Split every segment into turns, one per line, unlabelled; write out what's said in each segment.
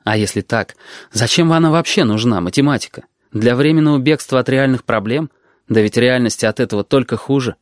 А если так, зачем она вообще нужна, математика? Для временного бегства от реальных проблем? Да ведь реальности от этого только хуже.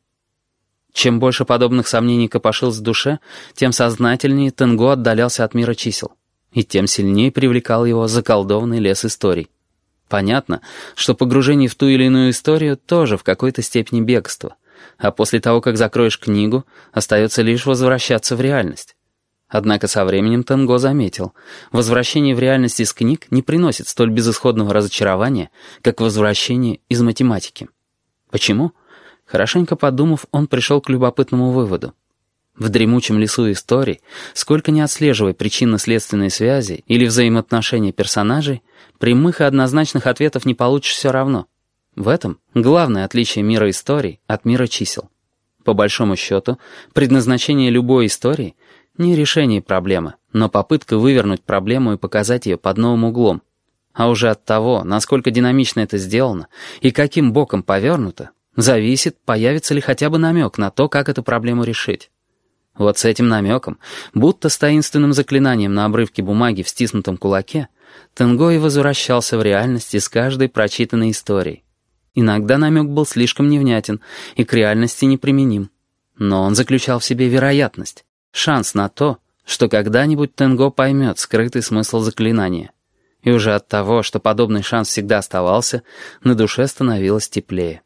Чем больше подобных сомнений копошилось в душе, тем сознательнее Тенго отдалялся от мира чисел. И тем сильнее привлекал его заколдованный лес историй. Понятно, что погружение в ту или иную историю тоже в какой-то степени бегство. А после того, как закроешь книгу, остается лишь возвращаться в реальность. Однако со временем Тенго заметил, возвращение в реальность из книг не приносит столь безысходного разочарования, как возвращение из математики. Почему? Хорошенько подумав, он пришел к любопытному выводу. В дремучем лесу историй, сколько ни отслеживая причинно-следственные связи или взаимоотношения персонажей, прямых и однозначных ответов не получишь все равно. В этом главное отличие мира историй от мира чисел. По большому счету, предназначение любой истории — не решение проблемы, но попытка вывернуть проблему и показать ее под новым углом. А уже от того, насколько динамично это сделано и каким боком повернуто, зависит, появится ли хотя бы намек на то, как эту проблему решить. Вот с этим намеком, будто с таинственным заклинанием на обрывке бумаги в стиснутом кулаке, Тенго и возвращался в реальность из каждой прочитанной истории. Иногда намек был слишком невнятен и к реальности неприменим. Но он заключал в себе вероятность, шанс на то, что когда-нибудь Тенго поймет скрытый смысл заклинания. И уже от того, что подобный шанс всегда оставался, на душе становилось теплее.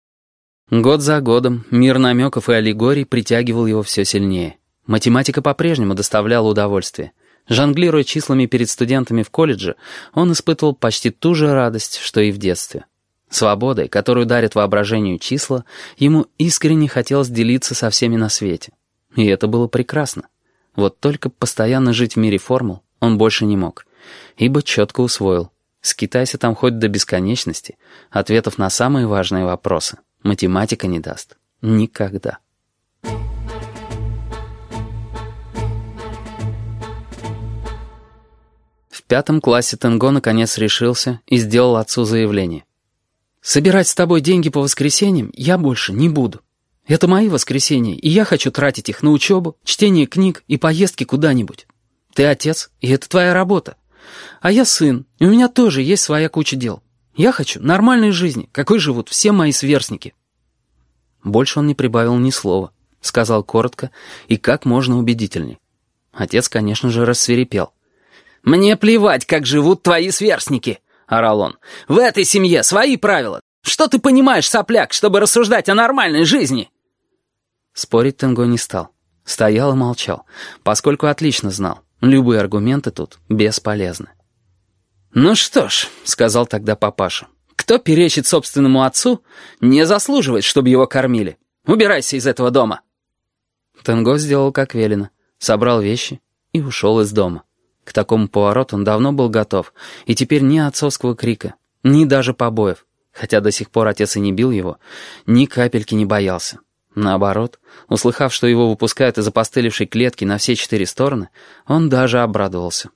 Год за годом мир намеков и аллегорий притягивал его все сильнее. Математика по-прежнему доставляла удовольствие. Жонглируя числами перед студентами в колледже, он испытывал почти ту же радость, что и в детстве. Свободой, которую дарят воображению числа, ему искренне хотелось делиться со всеми на свете. И это было прекрасно. Вот только постоянно жить в мире формул он больше не мог, ибо четко усвоил: скитайся там хоть до бесконечности, ответов на самые важные вопросы математика не даст. Никогда. В 5 классе Тенго наконец решился и сделал отцу заявление. «Собирать с тобой деньги по воскресеньям я больше не буду. Это мои воскресенья, и я хочу тратить их на учебу, чтение книг и поездки куда-нибудь. Ты отец, и это твоя работа. А я сын, и у меня тоже есть своя куча дел. Я хочу нормальной жизни, какой живут все мои сверстники». Больше он не прибавил ни слова, сказал коротко и как можно убедительней. Отец, конечно же, рассвирепел. «Мне плевать, как живут твои сверстники», — орал он. «В этой семье свои правила. Что ты понимаешь, сопляк, чтобы рассуждать о нормальной жизни?» Спорить Тенго не стал. Стоял и молчал, поскольку отлично знал, любые аргументы тут бесполезны. «Ну что ж», — сказал тогда папаша, «кто перечит собственному отцу, не заслуживает, чтобы его кормили. Убирайся из этого дома». Тенго сделал как велено, собрал вещи и ушел из дома. К такому повороту он давно был готов, и теперь ни отцовского крика, ни даже побоев, хотя до сих пор отец и не бил его, ни капельки не боялся. Наоборот, услыхав, что его выпускают из опостылевшей клетки на все 4 стороны, он даже обрадовался.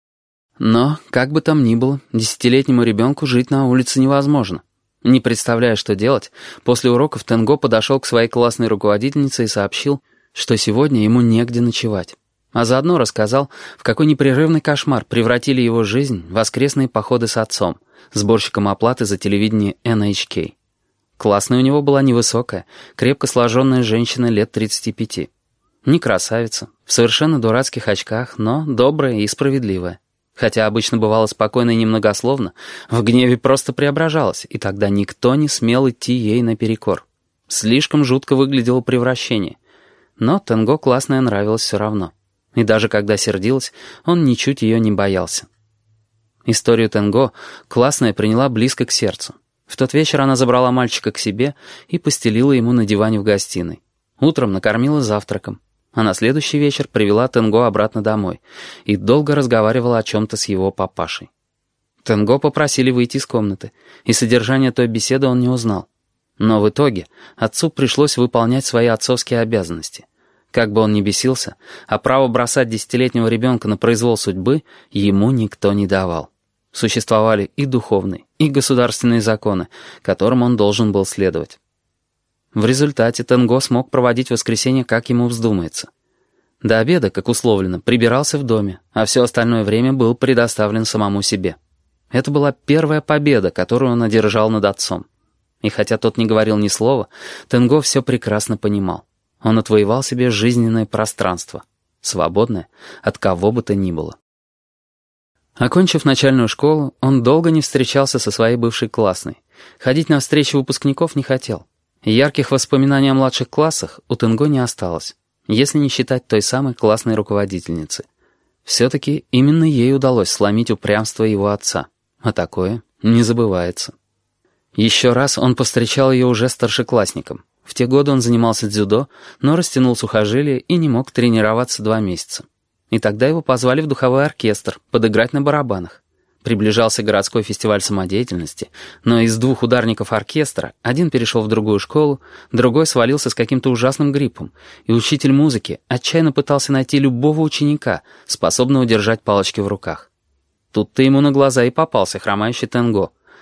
Но, как бы там ни было, 10-летнему ребенку жить на улице невозможно. Не представляя, что делать, после уроков Тенго подошел к своей классной руководительнице и сообщил, что сегодня ему негде ночевать. А заодно рассказал, в какой непрерывный кошмар превратили его жизнь воскресные походы с отцом, сборщиком оплаты за телевидение NHK. Классная у него была невысокая, крепко сложенная женщина лет 35. Не красавица, в совершенно дурацких очках, но добрая и справедливая. Хотя обычно бывало спокойно и немногословно, в гневе просто преображалась, и тогда никто не смел идти ей наперекор. Слишком жутко выглядело превращение. Но Тенго классная нравилась все равно. И даже когда сердилась, он ничуть ее не боялся. Историю Тенго классная приняла близко к сердцу. В тот вечер она забрала мальчика к себе и постелила ему на диване в гостиной. Утром накормила завтраком, а на следующий вечер привела Тенго обратно домой и долго разговаривала о чем-то с его папашей. Тенго попросили выйти из комнаты, и содержание той беседы он не узнал. Но в итоге отцу пришлось выполнять свои отцовские обязанности. Как бы он ни бесился, а право бросать 10-летнего ребенка на произвол судьбы ему никто не давал. Существовали и духовные, и государственные законы, которым он должен был следовать. В результате Тенго смог проводить воскресенье, как ему вздумается. До обеда, как условлено, прибирался в доме, а все остальное время был предоставлен самому себе. Это была первая победа, которую он одержал над отцом. И хотя тот не говорил ни слова, Тенго все прекрасно понимал. Он отвоевал себе жизненное пространство, свободное от кого бы то ни было. Окончив начальную школу, он долго не встречался со своей бывшей классной. Ходить на встречи выпускников не хотел. Ярких воспоминаний о младших классах у Тенго не осталось, если не считать той самой классной руководительницы. Все-таки именно ей удалось сломить упрямство его отца, а такое не забывается. Еще раз он повстречал ее уже старшеклассником. В те годы он занимался дзюдо, но растянул сухожилие и не мог тренироваться 2 месяца. И тогда его позвали в духовой оркестр подыграть на барабанах. Приближался городской фестиваль самодеятельности, но из 2 ударников оркестра один перешел в другую школу, другой свалился с каким-то ужасным гриппом, и учитель музыки отчаянно пытался найти любого ученика, способного держать палочки в руках. Тут-то ему на глаза и попался хромающий Тенго —